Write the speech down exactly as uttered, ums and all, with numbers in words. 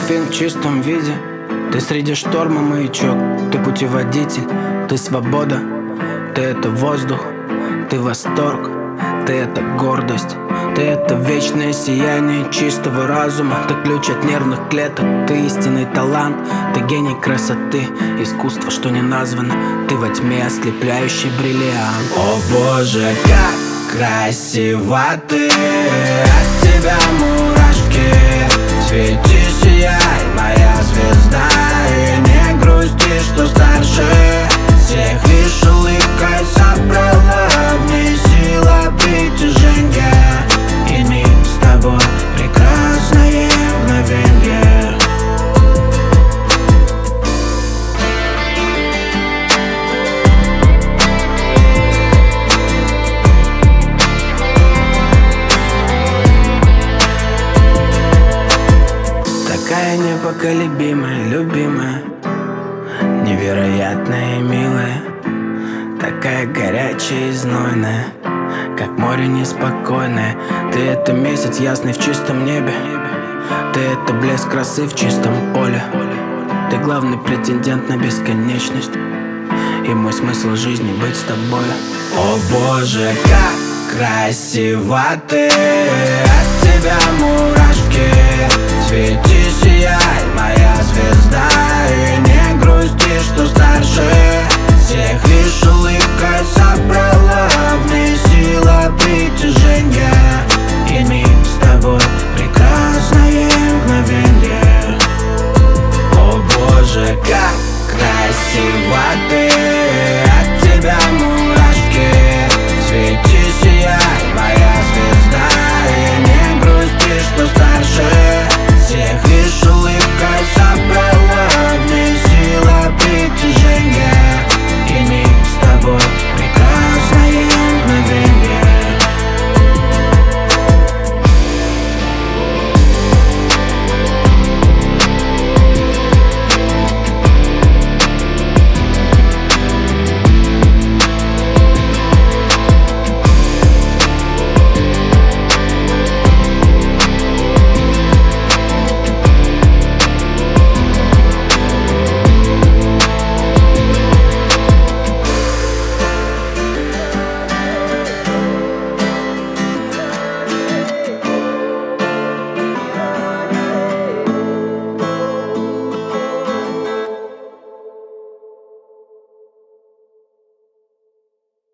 дельфин в чистом виде. Ты среди шторма маячок, ты путеводитель, ты свобода, ты это воздух, ты восторг, ты это гордость, ты это вечное сияние чистого разума. Ты ключ от нервных клеток, ты истинный талант, ты гений красоты, искусство, что не названо. Ты во тьме ослепляющий бриллиант. О боже, как красиво ты, от тебя мурашки. Свети, сияй, моя звезда, и не грусти, что старше всех. Лишь улыбкой собрала в ней сила притяжения, и миг с тобой прекрасное мгновенье. Такая непоколебимая, любимая, невероятная и милая, такая горячая и знойная, как море неспокойное. Ты это месяц ясный в чистом небе, ты это блеск красы в чистом поле. Ты главный претендент на бесконечность, и мой смысл жизни быть с тобой. О боже, как красиво ты, от тебя мурашки. Свети, сияй, моя звезда, и не грусти, что старше всех. Лишь улыбкой собрала в ней сила притяжения, и миг с тобой прекрасное мгновенье. О боже, как красиво ты, от тебя мой